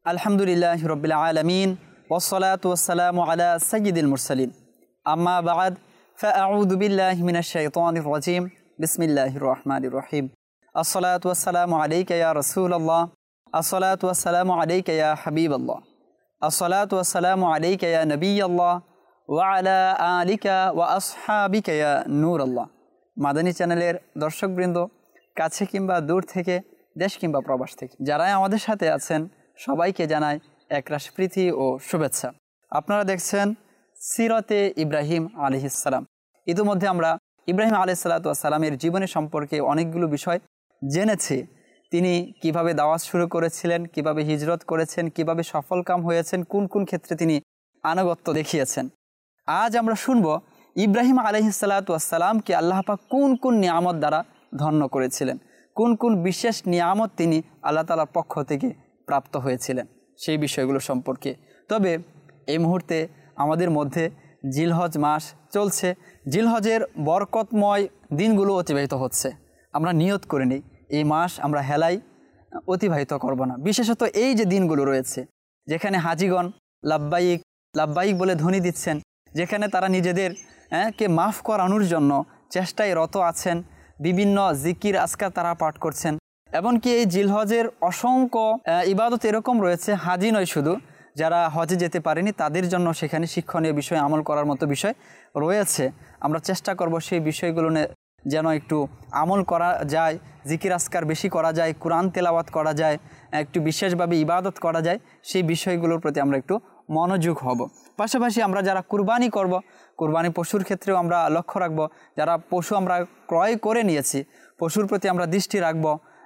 আলহামদুলিল্লাহি রাব্বিল আলামিন ওয়াসসালাতু ওয়াসসালামু আলা সাইয়্যিদিল মুরসালিন আম্মা বা'দ ফাআউযু বিল্লাহি মিনাশ শাইতানির রাজীম বিসমিল্লাহির রহমানির রহিম আসসালাতু ওয়াসসালামু আলাইকা ইয়া রাসূলুল্লাহ আসসালাতু ওয়াসসালামু আলাইকা ইয়া হাবিবাল্লাহ আসসালাতু ওয়াসসালামু আলাইকা ইয়া নবিয়াল্লাহ ওয়া আলা আলিকা ওয়া আসহাবিকা ইয়া নূরাল্লাহ। মাদানী চ্যানেলের দর্শকবৃন্দ, কাছে কিংবা দূর থেকে, দেশ কিংবা প্রবাস থেকে যারাই আমাদের সাথে আছেন সবাইকে জানাই একরাশ প্রীতি ও শুভেচ্ছা। আপনারা দেখছেন সিরতে ইব্রাহিম আলাইহিস সালাম। ইতিমধ্যে আমরা ইব্রাহিম আলাইহিস সালামের জীবনী সম্পর্কে অনেকগুলো বিষয় জেনেছি। তিনি কিভাবে দাওয়াত শুরু করেছিলেন, কিভাবে হিজরত করেছেন, কিভাবে সফলকাম হয়েছেন, কোন কোন ক্ষেত্রে তিনি আনুগত্য দেখিয়েছেন। আজ আমরা শুনব ইব্রাহিম আলাইহিস সালামকে আল্লাহ পাক কোন কোন নিয়ামত দ্বারা ধন্য করেছিলেন, কোন কোন বিশেষ নিয়ামত তিনি আল্লাহ তাআলার পক্ষ থেকে প্রাপ্ত হয়েছিলেন, সেই বিষয়গুলো সম্পর্কে। তবে এই মুহূর্তে আমাদের মধ্যে জিলহজ মাস চলছে, জিলহজের বরকতময় দিনগুলো অতিবাহিত হচ্ছে। আমরা নিয়ত করে নিই এই মাস আমরা হেলাই অতিবাহিত করব না। বিশেষত এই যে দিনগুলো রয়েছে যেখানে হাজিগণ লাব্বাইক লাব্বাইক বলে ধ্বনি দিচ্ছেন, যেখানে তারা নিজেদের কে মাফ করানোর জন্য চেষ্টায় রত আছেন, বিভিন্ন জিকির আজকার তারা পাঠ করছেন। এমনকি এই জিলহজের অসংখ্য ইবাদত এরকম রয়েছে, হাজি নয় শুধু, যারা হজে যেতে পারেনি তাদের জন্য সেখানে শিক্ষণীয় বিষয় আমল করার মতো বিষয় রয়েছে। আমরা চেষ্টা করব সেই বিষয়গুলো যেন একটু আমল করা যায়, জিকির আজকার বেশি করা যায়, কোরআন তেলাওয়াত করা যায়, একটু বিশেষভাবে ইবাদত করা যায়, সেই বিষয়গুলোর প্রতি আমরা একটু মনোযোগ হব। পাশাপাশি আমরা যারা কুরবানি করব, কুরবানি পশুর ক্ষেত্রেও আমরা লক্ষ্য রাখব। যারা পশু আমরা ক্রয় করে নিয়েছি, পশুর প্রতি আমরা দৃষ্টি রাখব।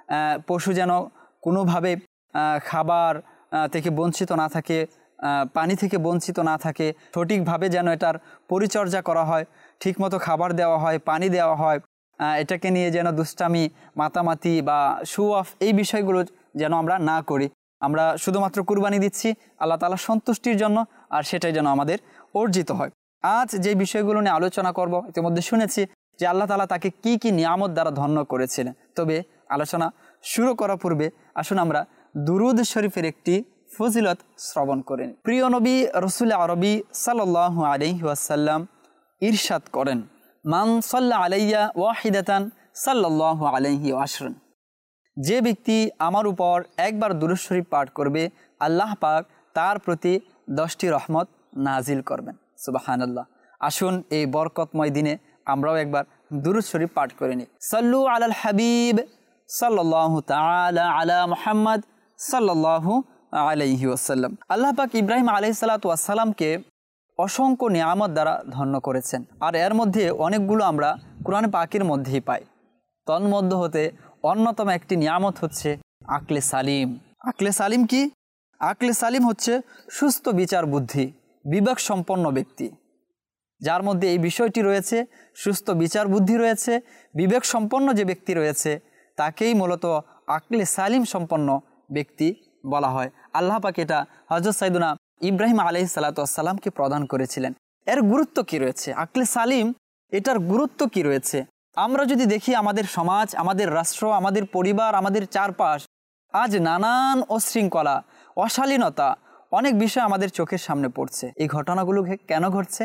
পশু যেন কোনোভাবে খাবার থেকে বঞ্চিত না থাকে, পানি থেকে বঞ্চিত না থাকে, সঠিকভাবে যেন এটার পরিচর্যা করা হয়, ঠিকমতো খাবার দেওয়া হয়, পানি দেওয়া হয়, এটাকে নিয়ে যেন দুষ্টামি, মাতামাতি বা শো অফ এই বিষয়গুলো যেন আমরা না করি। আমরা শুধুমাত্র কুরবানি দিচ্ছি আল্লাহ তাআলার সন্তুষ্টির জন্য, আর সেটাই যেন আমাদের অর্জিত হয়। আজ যে বিষয়গুলো নিয়ে আলোচনা করব, ইতিমধ্যে শুনেছি যে আল্লাহ তাআলা তাকে কি কি নিয়ামত দ্বারা ধন্য করেছিলেন। তবে আলোচনা শুরু করার পূর্বে আসুন আমরা দুরুদ শরীফের একটি ফজিলত শ্রবণ করেন। প্রিয় নবী রাসূল আরবি সাল্লাল্লাহু আলাইহি ওয়াসাল্লাম ইরশাদ করেন, মান সাল্লা আলাইয়া ওয়াহিদাতান সাল্লাল্লাহু আলাইহি ওয়াশরান। যে ব্যক্তি আমার উপর একবার দুরূদ শরীফ পাঠ করবে, আল্লাহ পাক তার প্রতি 10টি রহমত নাজিল করবেন। সুবহানাল্লাহ। আসুন এই বরকতময় দিনে আমরাও একবার দুরূদ শরীফ পাঠ করে নিই। সাল্লু আলাল হাবিব সাল্লাল্লাহু তাআলা আলা মুহাম্মদ সাল্লাল্লাহু আলাইহি ওয়াসাল্লাম। আল্লাহ পাক ইব্রাহিম আলাইহিস সালামকে অসংখ্য নিয়ামত দ্বারা ধন্য করেছেন, আর এর মধ্যে অনেকগুলো আমরা কোরআন পাকের মধ্যেই পাই। তন্মধ্য হতে অন্যতম একটি নিয়ামত হচ্ছে আকলে সালিম। আকলে সালিম কি? আকলে সালিম হচ্ছে সুস্থ বিচার বুদ্ধি, বিবেক সম্পন্ন ব্যক্তি। যার মধ্যে এই বিষয়টি রয়েছে, সুস্থ বিচার বুদ্ধি রয়েছে, বিবেক সম্পন্ন যে ব্যক্তি রয়েছে তাকেই মূলত আকলে সালিম সম্পন্ন ব্যক্তি বলা হয়। আল্লাহ পাক এটা হযরত সাইয়েদনা ইব্রাহিম আলাইহিস সালামকে প্রদান করেছিলেন। এর গুরুত্ব কি রয়েছে? আকলে সালিম এটার গুরুত্ব কি রয়েছে? আমরা যদি দেখি আমাদের সমাজ, আমাদের রাষ্ট্র, আমাদের পরিবার, আমাদের চারপাশ আজ নানান অশৃঙ্খলা, অশালীনতা, অনেক বিষয় আমাদের চোখের সামনে পড়ছে। এই ঘটনাগুলো কেন ঘটছে?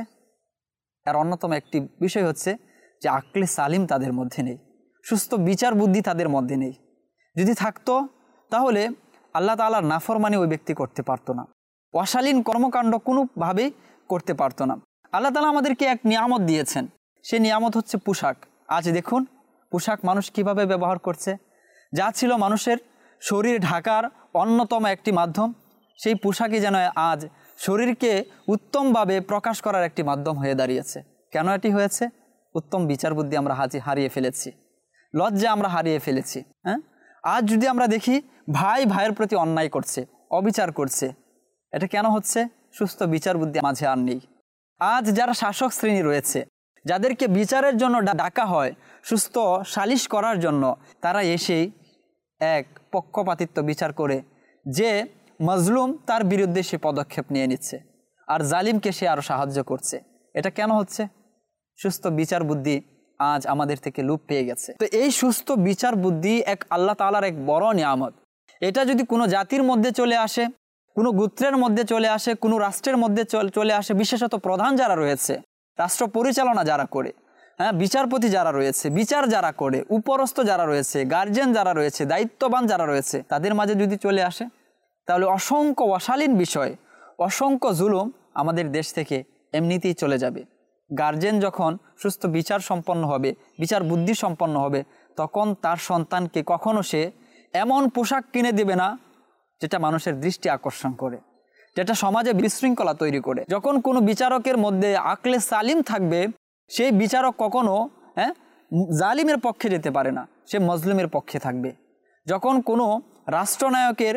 এর অন্যতম একটি বিষয় হচ্ছে যে আকলে সালিম তাদের মধ্যে নেই, সুস্থ বিচার বুদ্ধি তাদের মধ্যে নেই। যদি থাকতো তাহলে আল্লাহ তাআলার নাফরমানি ওই ব্যক্তি করতে পারতো না, অশালীন কর্মকাণ্ড কোনোভাবেই করতে পারতো না। আল্লাহ তাআলা আমাদেরকে এক নিয়ামত দিয়েছেন, সেই নিয়ামত হচ্ছে পোশাক। আজ দেখুন পোশাক মানুষ কিভাবে ব্যবহার করছে। যা ছিল মানুষের শরীর ঢাকার অন্যতম একটি মাধ্যম, সেই পোশাকই যেন আজ শরীরকে উত্তমভাবে প্রকাশ করার একটি মাধ্যম হয়ে দাঁড়িয়েছে। কেন এটি হয়েছে? উত্তম বিচার বুদ্ধি আমরা হারিয়ে ফেলেছি, লজ্জা আমরা হারিয়ে ফেলেছি। আজ যদি আমরা দেখি ভাই ভাইয়ের প্রতি অন্যায় করছে, অবিচার করছে, এটা কেন হচ্ছে? সুস্থ বিচার বুদ্ধি মাঝে আর নেই। আজ যারা শাসক শ্রেণী রয়েছে, যাদেরকে বিচারের জন্য ডাকা হয়, সুস্থ সালিশ করার জন্য, তারা এসেই এক পক্ষপাতিত্ব বিচার করে যে মজলুম তার বিরুদ্ধে সে পদক্ষেপ নিয়ে নিচ্ছে, আর জালিমকে সে আরও সাহায্য করছে। এটা কেন হচ্ছে? সুস্থ বিচার বুদ্ধি আজ আমাদের থেকে লোপ পেয়ে গেছে। তো এই সুস্থ বিচার বুদ্ধি এক আল্লাহ তাআলার এক বড় নিয়ামত। এটা যদি কোনো জাতির মধ্যে চলে আসে, কোনো গোত্রের মধ্যে চলে আসে, কোনো রাষ্ট্রের মধ্যে চলে আসে, বিশেষত প্রধান যারা রয়েছে, রাষ্ট্র পরিচালনা যারা করে, হ্যাঁ, বিচারপতি যারা রয়েছে, বিচার যারা করে, উপরস্থ যারা রয়েছে, গার্জিয়ান যারা রয়েছে, দায়িত্ববান যারা রয়েছে, তাদের মাঝে যদি চলে আসে তাহলে অসংখ্য অশালীন বিষয়, অসংখ্য জুলুম আমাদের দেশ থেকে এমনিতেই চলে যাবে। গার্জেন যখন সুস্থ বিচার সম্পন্ন হবে, বিচার বুদ্ধি সম্পন্ন হবে, তখন তার সন্তানকে কখনো সে এমন পোশাক কিনে দেবে না যেটা মানুষের দৃষ্টি আকর্ষণ করে, যেটা সমাজে বিশৃঙ্খলা তৈরি করে। যখন কোনো বিচারকের মধ্যে আকলে সালিম থাকবে, সেই বিচারক কখনো জালিমের পক্ষে যেতে পারে না, সে মজলুমের পক্ষে থাকবে। যখন কোনো রাষ্ট্রনায়কের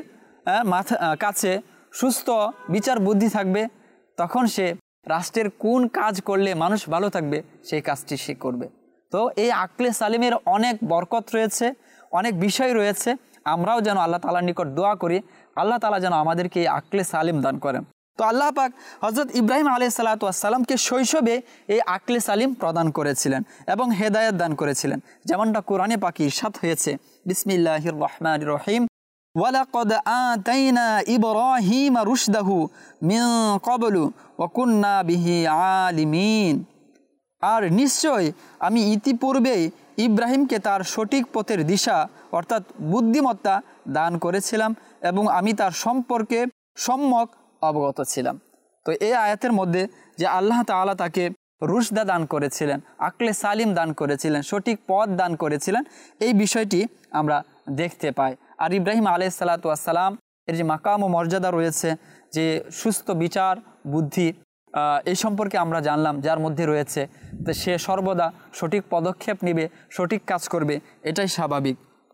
কাছে সুস্থ বিচার বুদ্ধি থাকবে, তখন সে রাষ্ট্রের কোন কাজ করলে মানুষ ভালো থাকবে সেই কাজটি সে করবে। তো এই আকলে সালিমের অনেক বরকত রয়েছে, অনেক বিষয় রয়েছে। আমরাও যেন আল্লাহ তাআলার নিকট দোয়া করি, আল্লাহ তাআলা যেন আমাদেরকে এই আকলে সালিম দান করেন। তো আল্লাহ পাক হযরত ইব্রাহিম আলাইহিস সালাতু ওয়াস সালামকে শৈশবে এই আকলে সালিম প্রদান করেছিলেন এবং হেদায়েত দান করেছিলেন, যেমনটা কোরআনে পাকে ইরশাদ হয়েছে, বিসমিল্লাহির রহমানির রহিম, ওয়ালাকাদ আতাইনা ইব্রাহিমা রুশদাহু মিন ক্বাবলু ওয়া কুন্না বিহি আলিমিন। আর নিশ্চয় আমি ইতিপূর্বেই ইব্রাহিমকে তার সঠিক পথের দিশা অর্থাৎ বুদ্ধিমত্তা দান করেছিলাম এবং আমি তার সম্পর্কে সম্যক অবগত ছিলাম। তো এই আয়াতের মধ্যে যে আল্লাহ তাআলা তাকে রুশদা দান করেছিলেন, আকলে সালিম দান করেছিলেন, সঠিক পথ দান করেছিলেন, এই বিষয়টি আমরা দেখতে পাই। আর ইব্রাহিম আলাইহিস সালাতু ওয়াস সালাম এর যে মাকাম ও মর্যাদা রয়েছে, যে সুস্থ বিচার বুদ্ধি, এই সম্পর্কে আমরা জানলাম, যার মধ্যে রয়েছে, তো সে সর্বদা সঠিক পদক্ষেপ নেবে, সঠিক কাজ করবে, এটাই স্বাভাবিক।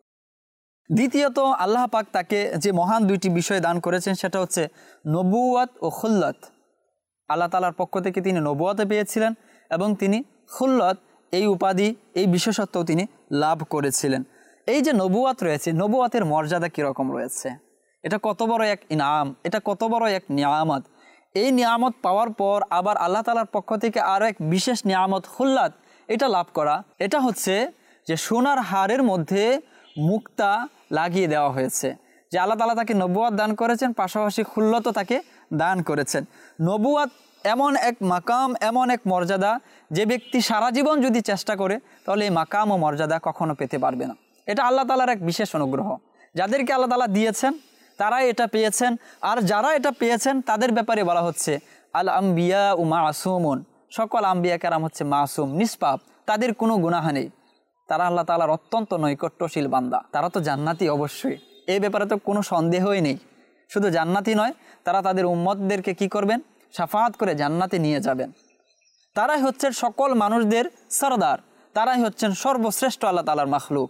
দ্বিতীয়ত আল্লাহ পাক তাকে যে মহান দুইটি বিষয় দান করেছেন, সেটা হচ্ছে নবুয়াত ও খুল্লত। আল্লাহ তাআলার পক্ষ থেকে তিনি নবুয়াতে পেয়েছিলেন এবং তিনি খুল্লত এই উপাধি, এই বিশেষত্বও তিনি লাভ করেছিলেন। এই যে নবুয়াত রয়েছে, নবুয়াতের মর্যাদা কীরকম রয়েছে, এটা কত বড় এক ইনাম, এটা কত বড় এক নিয়ামত। এই নিয়ামত পাওয়ার পর আবার আল্লাহ তাআলার পক্ষ থেকে আরও এক বিশেষ নিয়ামত খুল্লাত, এটা লাভ করা, এটা হচ্ছে যে সোনার হারের মধ্যে মুক্তা লাগিয়ে দেওয়া হয়েছে। যে আল্লাহ তাআলা তাকে নবুয়াত দান করেছেন, পাশাপাশি খুল্লতও তাকে দান করেছেন। নবুয়াত এমন এক মাকাম, এমন এক মর্যাদা, যে ব্যক্তি সারা জীবন যদি চেষ্টা করে তাহলে এই মাকাম ও মর্যাদা কখনো পেতে পারবে না। এটা আল্লাহ তাআলার এক বিশেষ অনুগ্রহ, যাদেরকে আল্লাহ তাআলা দিয়েছেন তারাই এটা পেয়েছেন। আর যারা এটা পেয়েছেন তাদের ব্যাপারে বলা হচ্ছে আল আম্বিয়া উ মাসুমুন, সকল আম্বিয়া কেরাম হচ্ছে মাসুম, নিষ্পাপ, তাদের কোনো গুনাহ নেই, তারা আল্লাহ তাআলার অত্যন্ত নৈকট্যশীল বান্দা, তারা তো জান্নাতি অবশ্যই, এই ব্যাপারে তো কোনো সন্দেহই নেই। শুধু জান্নাতি নয়, তারা তাদের উম্মতদেরকে কি করবেন, শাফাআত করে জান্নাতে নিয়ে যাবেন। তারাই হচ্ছেন সকল মানুষদের সরদার, তারাই হচ্ছেন সর্বশ্রেষ্ঠ আল্লাহ তাআলার মাখলুক।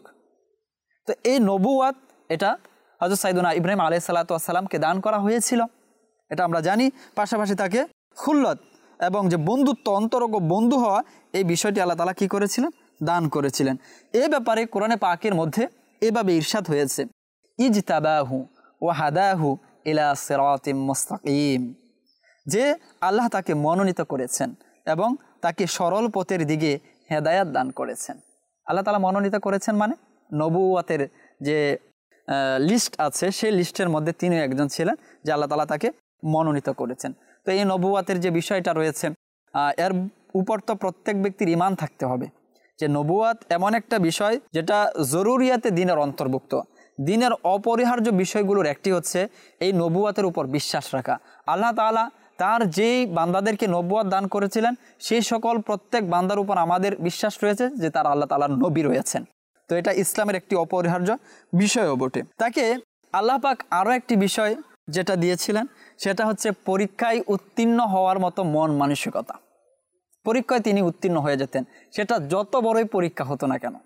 তো এই নবুয়াত এটা হযরত সাইয়েদুনা ইব্রাহিম আলাইহিস সালাতু ওয়াস সালামকে দান করা হয়েছিল, এটা আমরা জানি। পাশাপাশি তাকে খুল্লত এবং যে বন্ধুত্ব, অন্তরঙ্গ বন্ধু হওয়া, এই বিষয়টি আল্লাহ তাআলা কী করেছিলেন, দান করেছিলেন। এ ব্যাপারে কোরআনে পাকের মধ্যে এভাবে ইরশাদ হয়েছে, ইজতাবাহু ওয়া হাদাহু ইলা সিরাতিম মুস্তাকিম, যে আল্লাহ তাকে মনোনীত করেছেন এবং তাকে সরল পথের দিকে হেদায়াত দান করেছেন। আল্লাহ তাআলা মনোনীত করেছেন মানে নবুয়াতের যে লিস্ট আছে, সেই লিস্টের মধ্যে তিনিও একজন ছিলেন যে আল্লাহ তাআলা তাকে মনোনীত করেছেন। তো এই নবুয়াতের যে বিষয়টা রয়েছে, এর উপর তো প্রত্যেক ব্যক্তির ঈমান থাকতে হবে যে নবুয়াত এমন একটা বিষয় যেটা জরুরিয়াতে দিনের অন্তর্ভুক্ত। দিনের অপরিহার্য বিষয়গুলোর একটি হচ্ছে এই নবুয়াতের উপর বিশ্বাস রাখা। আল্লাহ তাআলা তার যেই বান্দাদেরকে নবুয়াত দান করেছিলেন, সেই সকল প্রত্যেক বান্দার উপর আমাদের বিশ্বাস রয়েছে যে তারা আল্লাহ তাআলার নবী রয়েছেন। তো এটা ইসলামের একটি অপরিহার্য বিষয়ও বটে। তাকে আল্লাহ পাক আরও একটি বিষয় যেটা দিয়েছিলেন, সেটা হচ্ছে পরীক্ষায় উত্তীর্ণ হওয়ার মতো মন মানসিকতা। পরীক্ষায় তিনি উত্তীর্ণ হয়ে যেতেন, সেটা যত বড়ই পরীক্ষা হতো না কেন।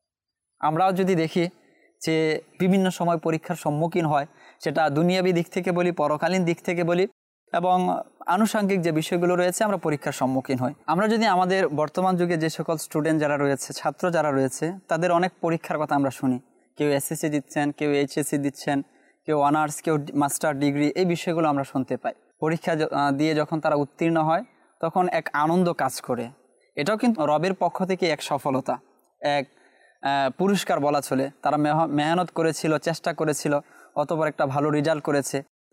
আমরাও যদি দেখি যে বিভিন্ন সময় পরীক্ষার সম্মুখীন হয়, সেটা দুনিয়াবী দিক থেকে বলি, পরকালীন দিক থেকে বলি, এবং আনুষঙ্গিক যে বিষয়গুলো রয়েছে, আমরা পরীক্ষার সম্মুখীন হই। আমরা যদি আমাদের বর্তমান যুগে যে সকল স্টুডেন্ট যারা রয়েছে, ছাত্র যারা রয়েছে, তাদের অনেক পরীক্ষার কথা আমরা শুনি। কেউ এসএসসি দিচ্ছেন, কেউ এইচএসসি দিচ্ছেন, কেউ অনার্স, কেউ মাস্টার ডিগ্রি, এই বিষয়গুলো আমরা শুনতে পাই। পরীক্ষা দিয়ে যখন তারা উত্তীর্ণ হয়, তখন এক আনন্দ কাজ করে। এটাও কিন্তু রবের পক্ষ থেকে এক সফলতা, এক পুরস্কার বলা চলে। তারা মেহনত করেছিল, চেষ্টা করেছিল, অতঃপর একটা ভালো রেজাল্ট করেছে,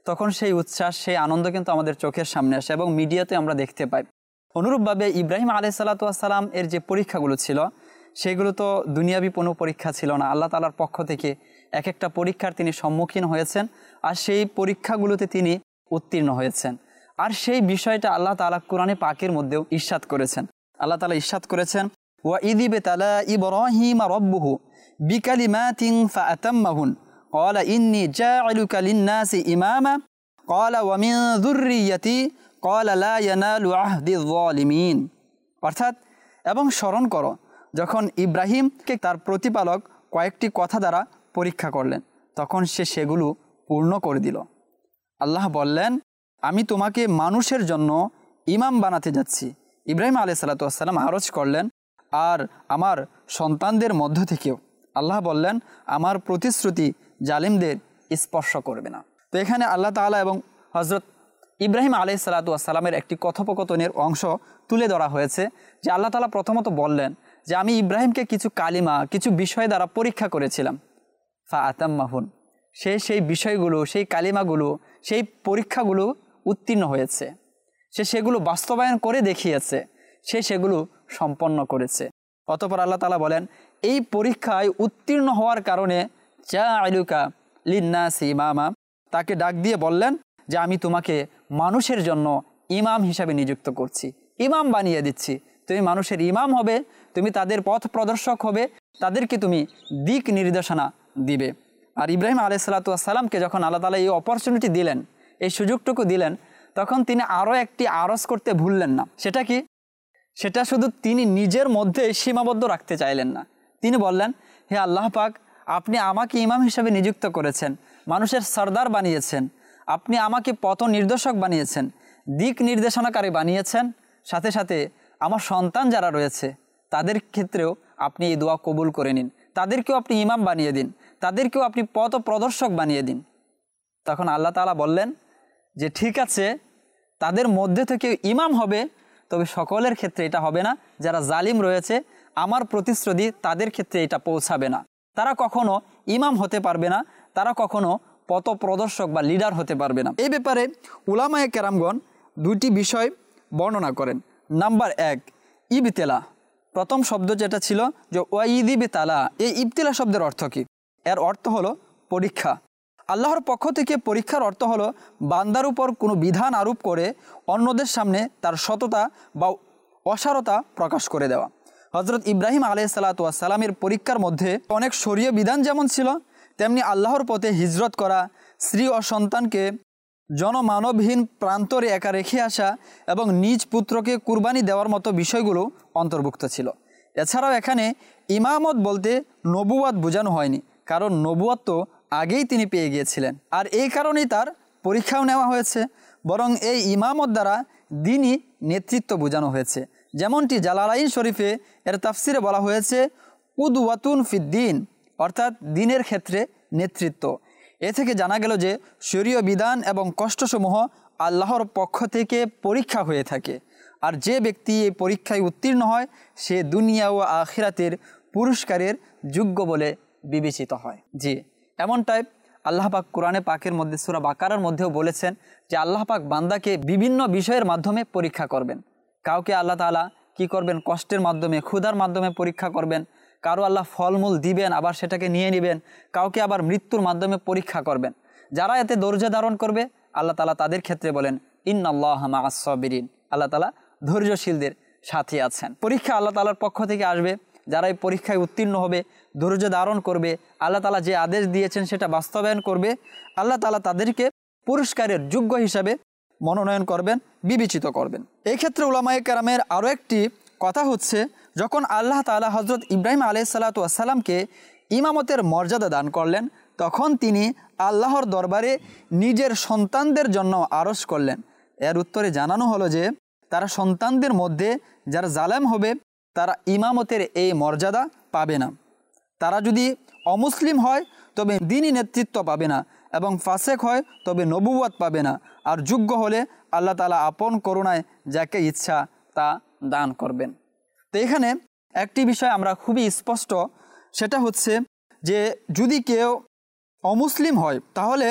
তখন সেই উচ্ছ্বাস, সেই আনন্দ কিন্তু আমাদের চোখের সামনে আসে এবং মিডিয়াতে আমরা দেখতে পাই। অনুরূপভাবে ইব্রাহিম আলাইহিসসালাতু ওয়াসসালাম এর যে পরীক্ষাগুলো ছিল, সেগুলো তো দুনিয়াবি কোনো পরীক্ষা ছিল না। আল্লাহ তাআলার পক্ষ থেকে এক একটা পরীক্ষার তিনি সম্মুখীন হয়েছেন, আর সেই পরীক্ষাগুলোতে তিনি উত্তীর্ণ হয়েছেন। আর সেই বিষয়টা আল্লাহ তাআলা কোরআনে পাকের মধ্যেও ইরশাদ করেছেন। আল্লাহ তাআলা ইরশাদ করেছেন, ওয়া ইযি বিতালা ইব্রাহিমা রাব্বুহু বিকালিমাতিন ফাআতাম্মাহুন ক্বালা ইন্নী জাঈলুকা লিন-নাসি ইমামা ক্বালা ওয়া মিন যুররিয়্যাতি ক্বালা লা ইয়ানালু আহদিয যালিমিন। অর্থাৎ, এবং স্মরণ করো যখন ইব্রাহিমকে তার প্রতিপালক কয়েকটি কথা দ্বারা পরীক্ষা করলেন, তখন সে সেগুলো পূর্ণ করে দিল। আল্লাহ বললেন, আমি তোমাকে মানুষের জন্য ইমাম বানাতে যাচ্ছি। ইব্রাহিম আলাইহিসসালাতু ওয়াসসালাম আরজ করলেন, আর আমার সন্তানদের মধ্য থেকেও। আল্লাহ বললেন, আমার প্রতিশ্রুতি জালিমদের স্পর্শ করবে না। তো এখানে আল্লাহ তাআলা এবং হযরত ইব্রাহিম আলাইহিসসালাতু ওয়াসসালামের একটি কথোপকথনের অংশ তুলে ধরা হয়েছে, যে আল্লাহ তাআলা প্রথমত বললেন যে আমি ইব্রাহিমকে কিছু কালিমা, কিছু বিষয় দ্বারা পরীক্ষা করেছিলাম। ফাআতাম্মাহুন, সেই বিষয়গুলো, সেই কালিমাগুলো, সেই পরীক্ষাগুলো উত্তীর্ণ হয়েছে। সে সেগুলো বাস্তবায়ন করে দেখিয়েছে, সে সেগুলো সম্পন্ন করেছে। অতঃপর আল্লাহ তাআলা বলেন, এই পরীক্ষায় উত্তীর্ণ হওয়ার কারণে জাঈলুকা লিন-নাসি ইমামা, তাকে ডাক দিয়ে বললেন যে আমি তোমাকে মানুষের জন্য ইমাম হিসাবে নিযুক্ত করছি, ইমাম বানিয়ে দিচ্ছি। তুমি মানুষের ইমাম হবে, তুমি তাদের পথ প্রদর্শক হবে, তাদেরকে তুমি দিক নির্দেশনা দিবে। আর ইব্রাহিম আলাইহিসসালাতু ওয়াসসালামকে যখন আল্লাহ তাআলা এই অপরচুনিটি দিলেন, এই সুযোগটুকু দিলেন, তখন তিনি আরও একটি আরজ করতে ভুললেন না। সেটা কি? সেটা শুধু তিনি নিজের মধ্যে সীমাবদ্ধ রাখতে চাইলেন না। তিনি বললেন, হে আল্লাহ পাক, আপনি আমাকে ইমাম হিসাবে নিযুক্ত করেছেন, মানুষের সরদার বানিয়েছেন, আপনি আমাকে পথ নির্দেশক বানিয়েছেন, দিক নির্দেশনাকারী বানিয়েছেন, সাথে সাথে আমার সন্তান যারা রয়েছে তাদের ক্ষেত্রেও আপনি এই দোয়া কবুল করে নিন, তাদেরকেও আপনি ইমাম বানিয়ে দিন, তাদেরকেও আপনি পথ প্রদর্শক বানিয়ে দিন। তখন আল্লাহ তাআলা বললেন যে ঠিক আছে, তাদের মধ্যে থেকে ইমাম হবে, তবে সকলের ক্ষেত্রে এটা হবে না। যারা জালিম রয়েছে, আমার প্রতিশ্রুতি তাদের ক্ষেত্রে এটা পৌঁছাবে না। তারা কখনো ইমাম হতে পারবে না, তারা কখনো পথ প্রদর্শক বা লিডার হতে পারবে না। এই ব্যাপারে উলামায়ে কেরামগণ দুটি বিষয় বর্ণনা করেন। নাম্বার 1, ইবতিলা। প্রথম শব্দ যেটা ছিল যে ওয়াইদি বিতালা, এই ইবতিলা শব্দের অর্থ কী? এর অর্থ হলো পরীক্ষা। আল্লাহর পক্ষ থেকে পরীক্ষার অর্থ হলো বান্দার উপর কোনো বিধান আরোপ করে অন্যদের সামনে তার সততা বা অসারতা প্রকাশ করে দেওয়া। হযরত ইব্রাহিম আলাইহিসসালাতু ওয়াসসালামের পরীক্ষার মধ্যে অনেক শরীয় বিধান যেমন ছিল, তেমনি আল্লাহর পথে হিজরত করা, স্ত্রী ও সন্তানকে জনমানবহীন প্রান্তরে একা রেখে আসা এবং নিজ পুত্রকে কুরবানি দেওয়ার মতো বিষয়গুলো অন্তর্ভুক্ত ছিল। এছাড়াও এখানে ইমামত বলতে নবুয়াত বোঝানো হয়নি, কারণ নবুয়াত তো আগেই তিনি পেয়ে গিয়েছিলেন, আর এই কারণেই তার পরীক্ষাও নেওয়া হয়েছে। বরং এই ইমামত দ্বারা দ্বীনি নেতৃত্ব বোঝানো হয়েছে। যেমনটি জালালাইন শরীফে এর তাফসিরে বলা হয়েছে কুদওয়াতুন ফিদ্দিন, অর্থাৎ দ্বীনের ক্ষেত্রে নেতৃত্ব। এ থেকে জানা গেল যে শরীয় বিধান এবং কষ্টসমূহ আল্লাহর পক্ষ থেকে পরীক্ষা হয়ে থাকে, আর যে ব্যক্তি এই পরীক্ষায় উত্তীর্ণ হয় সে দুনিয়া ও আখিরাতের পুরস্কারের যোগ্য বলে বিবেচিত হয়। জি, এমনটাই আল্লাহ পাক কোরআনে পাকের মধ্যে সূরা বাকারার মধ্যেও বলেছেন যে আল্লাহ পাক বান্দাকে বিভিন্ন বিষয়ের মাধ্যমে পরীক্ষা করবেন। কাউকে আল্লাহ তাআলা কি করবেন? কষ্টের মাধ্যমে, ক্ষুধার মাধ্যমে পরীক্ষা করবেন। কারো আল্লাহ ফলমূল দিবেন, আবার সেটাকে নিয়ে নেবেন। কাউকে আবার মৃত্যুর মাধ্যমে পরীক্ষা করবেন। যারা এতে ধৈর্য ধারণ করবে, আল্লাহ তাআলা তাদের ক্ষেত্রে বলেন ইন্নাল্লাহা মাআস সাবিরিন, আল্লাহ তাআলা ধৈর্যশীলদের সাথে আছেন। পরীক্ষা আল্লাহ তাআলার পক্ষ থেকে আসবে। যারা এই পরীক্ষায় উত্তীর্ণ হবে, ধৈর্য ধারণ করবে, আল্লাহ তাআলা যে আদেশ দিয়েছেন সেটা বাস্তবায়ন করবে, আল্লাহ তাআলা তাদেরকে পুরস্কারের যোগ্য হিসাবে মনোনয়ন করবেন, বিবেচিত করবেন। এই ক্ষেত্রে উলামায়ে কেরামের আরও একটি কথা হচ্ছে, যখন আল্লাহ তাআলা হযরত ইব্রাহিম আলাইহিসসালাতু ওয়াসসালামকে ইমামতের মর্যাদা দান করলেন, তখন তিনি আল্লাহর দরবারে নিজের সন্তানদের জন্য আরজ করলেন। এর উত্তরে জানানো হলো যে তারা সন্তানদের মধ্যে যারা জালেম হবে তারা ইমামতের এই মর্যাদা পাবে না। তারা যদি অমুসলিম হয় তবে দ্বীনি নেতৃত্ব পাবে না, এবং ফাসেক হয় তবে নবুওয়াত পাবে না। আর যোগ্য হলে আল্লাহ তাআলা আপন করুণায় যাকে ইচ্ছা তা দান করবেন। তো এখানে একটি বিষয় আমরা খুবই স্পষ্ট, সেটা হচ্ছে যে যদি কেউ অমুসলিম হয় তাহলে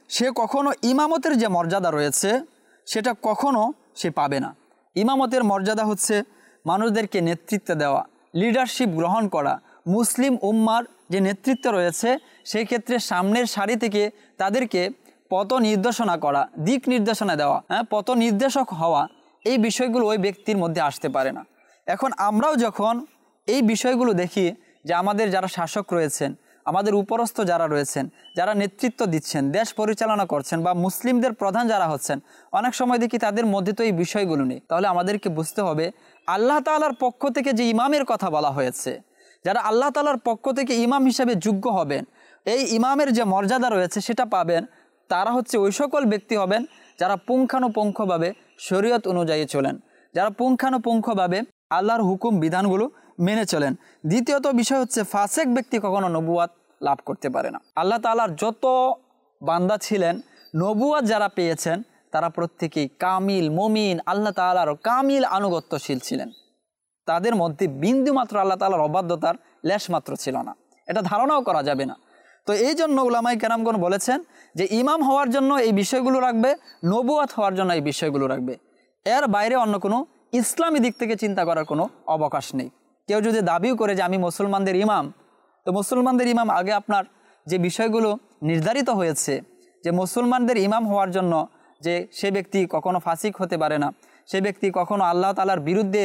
সে কখনো ইমামতের যে মর্যাদা রয়েছে সেটা কখনো সে পাবে না। ইমামতের মর্যাদা হচ্ছে মানুষদেরকে নেতৃত্ব দেওয়া, লিডারশিপ গ্রহণ করা, মুসলিম উম্মার যে নেতৃত্ব রয়েছে সেই ক্ষেত্রে সামনের সারি থেকে তাদেরকে পথ নির্দেশনা করা, দিক নির্দেশনা দেওয়া, পথ নির্দেশক হওয়া, এই বিষয়গুলো ওই ব্যক্তির মধ্যে আসতে পারে না। এখন আমরাও যখন এই বিষয়গুলো দেখি যে আমাদের যারা শাসক রয়েছেন, আমাদের উপরস্থ যারা রয়েছেন, যারা নেতৃত্ব দিচ্ছেন, দেশ পরিচালনা করছেন বা মুসলিমদের প্রধান যারা হচ্ছেন, অনেক সময় দেখি তাদের মধ্যে তো এই বিষয়গুলো নেই। তাহলে আমাদেরকে বুঝতে হবে আল্লাহ তাআলার পক্ষ থেকে যে ইমামের কথা বলা হয়েছে, যারা আল্লাহ তাআলার পক্ষ থেকে ইমাম হিসেবে যোগ্য হবেন, এই ইমামের যে মর্যাদা রয়েছে সেটা পাবেন, তারা হচ্ছে ওই সকল ব্যক্তি হবেন যারা পুঙ্খানুপুঙ্খভাবে শরীয়ত অনুযায়ী চলেন, যারা পুঙ্খানুপুঙ্খভাবে আল্লাহর হুকুম বিধানগুলো মেনে চলেন। দ্বিতীয়ত বিষয় হচ্ছে ফাসেক ব্যক্তি কখনো নবুয়াত লাভ করতে পারে না। আল্লাহ তাআলার যত বান্দা ছিলেন, নবুয়াত যারা পেয়েছেন তারা প্রত্যেকেই কামিল মুমিন, আল্লাহ তাআলার কামিল আনুগত্যশীল ছিলেন। তাদের মধ্যে বিন্দুমাত্র আল্লাহ তাআলার অবাধ্যতার লেশমাত্র ছিল না, এটা ধারণাও করা যাবে না। তো এই জন্য উলামায়ে কেরামগণ বলেছেন যে ইমাম হওয়ার জন্য এই বিষয়গুলো রাখবে, নবুয়াত হওয়ার জন্য এই বিষয়গুলো রাখবে, এর বাইরে অন্য কোনো ইসলামী দিক থেকে চিন্তা করার কোনো অবকাশ নেই। কেউ যদি দাবিও করে যে আমি মুসলমানদের ইমাম, তো মুসলমানদের ইমাম আগে আপনার যে বিষয়গুলো নির্ধারিত হয়েছে যে মুসলমানদের ইমাম হওয়ার জন্য যে সে ব্যক্তি কখনো ফাসিক হতে পারে না, সে ব্যক্তি কখনো আল্লাহ তাআলার বিরুদ্ধে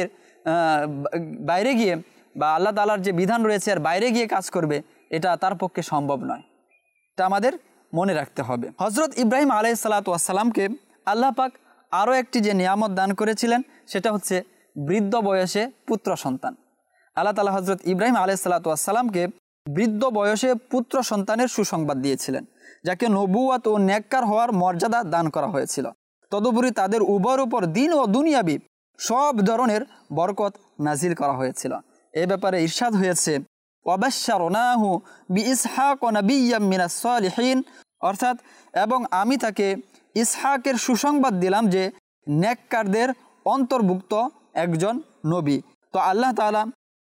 বাইরে গিয়ে বা আল্লাহ তাআলার যে বিধান রয়েছে এর বাইরে গিয়ে কাজ করবে, এটা তার পক্ষে সম্ভব নয়। এটা আমাদের মনে রাখতে হবে। হজরত ইব্রাহিম আলাইহিস সালাতু ওয়াস সালামকে আল্লাহ পাক আরও একটি যে নিয়ামত দান করেছিলেন সেটা হচ্ছে বৃদ্ধ বয়সে পুত্র সন্তান। আল্লাহ তাআলা হজরত ইব্রাহিম আলাইহিস সালাতু ওয়াস সালামকে বৃদ্ধ বয়সে পুত্র সন্তানের সুসংবাদ দিয়েছিলেন, যাকে নবুয়াত ও নেককার হওয়ার মর্যাদা দান করা হয়েছিল। তদুপরি তাদের উভয়ের উপর দিন ও দুনিয়াবি সব ধরনের বরকত নাজিল করা হয়েছিল। এ ব্যাপারে ইরশাদ হয়েছে ওয়াবাশশারনাহু বিইসহাক নাবিয়্যাম মিনাস সালিহিন, অর্থাৎ এবং আমি তাকে ইসহাকের সুসংবাদ দিলাম যে নেককারদের অন্তর্ভুক্ত একজন নবী। তো আল্লাহ তাআলা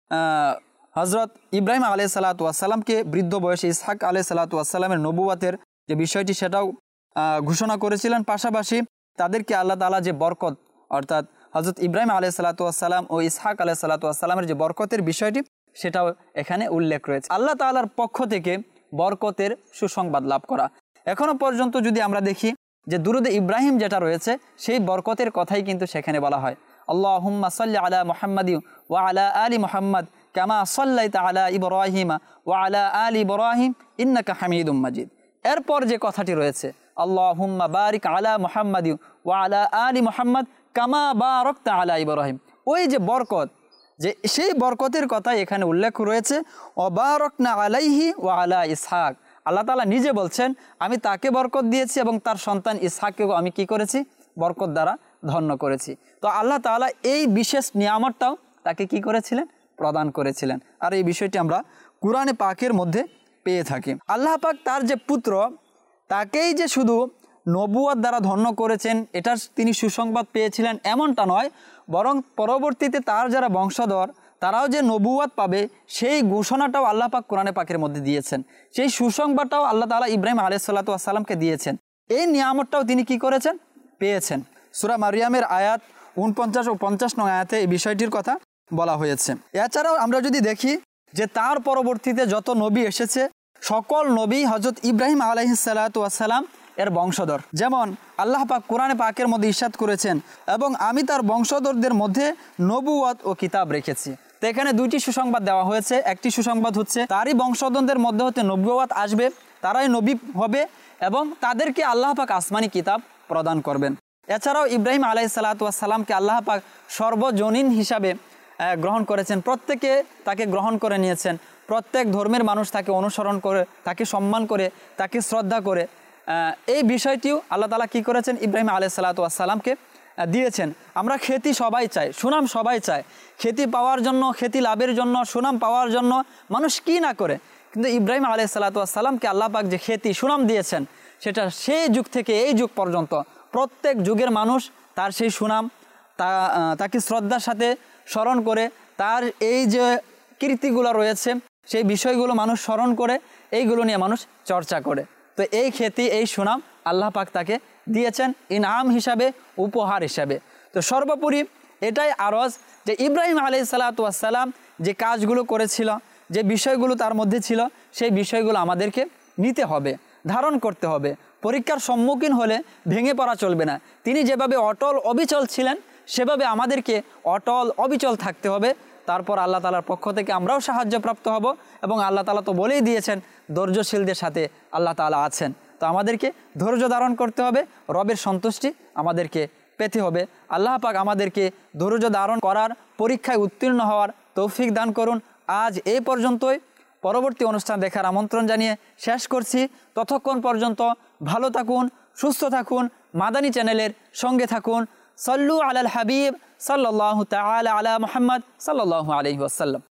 হজরত ইব্রাহিম আলাইহিস সালাতু ওয়াস সালামকে বৃদ্ধ বয়সে ইসহাক আলাইহিস সালাতু ওয়াস সালামের নবুয়াতের যে বিষয়টি সেটাও ঘোষণা করেছিলেন। পাশাপাশি তাদেরকে আল্লাহ তাআলা যে বরকত, অর্থাৎ হজরত ইব্রাহিম আলাইহিস সালাতু ওয়াস সালাম ও ইসহাক আলাইহিস সালাতু ওয়াস সালামের যে বরকতের বিষয়টি সেটাও এখানে উল্লেখ রয়েছে। আল্লাহ তাআলার পক্ষ থেকে বরকতের সুসংবাদ লাভ করা। এখনো পর্যন্ত যদি আমরা দেখি যে দুরুদে ইব্রাহিম যেটা রয়েছে সেই বরকতের কথাই কিন্তু সেখানে বলা হয়, আল্লাহুম্মা সাল্লি আলা মুহাম্মাদি ওয়া আলা আলি মুহাম্মাদ কামা সাল্লাইতা আলা ইব্রাহিমা ওয়া আলা আলি ইব্রাহিম ইন্নাকা হামিদুম মাজিদ। এরপর যে কথাটি রয়েছে আল্লাহুম্মা বারিক আলা মুহাম্মাদি ওয়া আলা আলি মুহাম্মাদ কামা বারাকতা আলা ইব্রাহিম, ওই যে বরকত, যে সেই বরকতের কথা এখানে উল্লেখ রয়েছে ওয়াবারাকনা আলাইহি ওয়া আলা ইসহাক। আল্লাহ তাআলা নিজে বলছেন আমি তাকে বরকত দিয়েছি এবং তার সন্তান ইসহাককেও আমি কি করেছি, বরকত দ্বারা ধন্য করেছি। তো আল্লাহ তাআলা এই বিশেষ নিয়ামতটাও তাকে কি করেছিলেন, প্রদান করেছিলেন। আর এই বিষয়টি আমরা কুরআনে পাকের মধ্যে পেয়ে থাকি। আল্লাহ পাক তার যে পুত্র তাকেই যে শুধু নবুয়াত দ্বারা ধন্য করেছেন, এটার তিনি সুসংবাদ পেয়েছিলেন এমনটা নয়, বরং পরবর্তীতে তার যারা বংশধর তারাও যে নবুয়াত পাবে সেই ঘোষণাটাও আল্লাহ পাক কোরআনে পাকের মধ্যে দিয়েছেন, সেই সুসংবাদটাও আল্লাহ তাআলা ইব্রাহিম আলাইহিস সালাতু ওয়াস সালামকে দিয়েছেন। এই নিয়ামতটাও তিনি কি করেছেন, পেয়েছেন। সূরা মারিয়ামের আয়াত 49 ও 50 নং আয়াতে এই বিষয়টির কথা বলা হয়েছে। এছাড়াও আমরা যদি দেখি যে তার পরবর্তীতে যত নবী এসেছে সকল নবী হযরত ইব্রাহিম আলাইহিস সালাতু ওয়াস সালাম এর বংশধর। যেমন আল্লাহ পাক কোরআনে পাকের মধ্যে ইরশাদ করেছেন এবং আমি তার বংশধরদের মধ্যে নবুয়াত ও কিতাব রেখেছি। তো এখানে দুইটি সুসংবাদ দেওয়া হয়েছে। একটি সুসংবাদ হচ্ছে তারই বংশধরদের মধ্যে হতে নবুয়াত আসবে, তারাই নবী হবে এবং তাদেরকে আল্লাহ পাক আসমানি কিতাব প্রদান করবেন। এছাড়াও ইব্রাহিম আলাইহিস সালাতু ওয়াস সালামকে আল্লাহ পাক সর্বজনীন হিসাবে গ্রহণ করেছেন, প্রত্যেকে তাকে গ্রহণ করে নিয়েছেন, প্রত্যেক ধর্মের মানুষ তাকে অনুসরণ করে, তাকে সম্মান করে, তাকে শ্রদ্ধা করে। এই বিষয়টিও আল্লাহ তাআলা কি করেছেন, ইব্রাহিম আলাইহিস সালাতু ওয়াস সালামকে দিয়েছেন। আমরা খ্যাতি সবাই চাই, সুনাম সবাই চায়, খ্যাতি পাওয়ার জন্য, খ্যাতি লাভের জন্য, সুনাম পাওয়ার জন্য মানুষ কি না করে, কিন্তু ইব্রাহিম আলাইহিস সালাতু ওয়াস সালামকে আল্লাহ পাক যে খ্যাতি সুনাম দিয়েছেন সেটা সেই যুগ থেকে এই যুগ পর্যন্ত প্রত্যেক যুগের মানুষ তার সেই সুনাম তাকে শ্রদ্ধার সাথে স্মরণ করে, তার এই যে কীর্তিগুলো রয়েছে সেই বিষয়গুলো মানুষ স্মরণ করে, এইগুলো নিয়ে মানুষ চর্চা করে। তো এই খ্যাতি, এই সুনাম আল্লাহ পাক তাকে দিয়েছেন ইনাম হিসাবে, উপহার হিসাবে। তো সর্বোপরি এটাই আরজ যে ইব্রাহিম আলাইহিসসালাতু ওয়াসসালাম যে কাজগুলো করেছিল, যে বিষয়গুলো তার মধ্যে ছিল, সেই বিষয়গুলো আমাদেরকে নিতে হবে, ধারণ করতে হবে। পরীক্ষার সম্মুখীন হলে ভেঙে পড়া চলবে না। তিনি যেভাবে অটল অবিচল ছিলেন সেভাবে আমাদেরকে অটল অবিচল থাকতে হবে। তারপর আল্লাহ তাআলার পক্ষ থেকে আমরাও সাহায্যপ্রাপ্ত হব, এবং আল্লাহ তাআলা তো বলেই দিয়েছেন ধৈর্যশীলদের সাথে আল্লাহ তাআলা আছেন। তো আমাদেরকে ধৈর্য ধারণ করতে হবে, রবের সন্তুষ্টি আমাদেরকে পেতে হবে। আল্লাহ পাক আমাদেরকে ধৈর্য ধারণ করার, পরীক্ষায় উত্তীর্ণ হওয়ার তৌফিক দান করুন। আজ এই পর্যন্তই। পরবর্তী অনুষ্ঠান দেখার আমন্ত্রণ জানিয়ে শেষ করছি। ততক্ষণ পর্যন্ত ভালো থাকুন, সুস্থ থাকুন, মাদানী চ্যানেলের সঙ্গে থাকুন। সল্লু আলাল হাবিব সাল্লাল্লাহু তাআলা আলা মুহাম্মদ সাল্লাল্লাহু আলাইহি ওয়াসাল্লাম।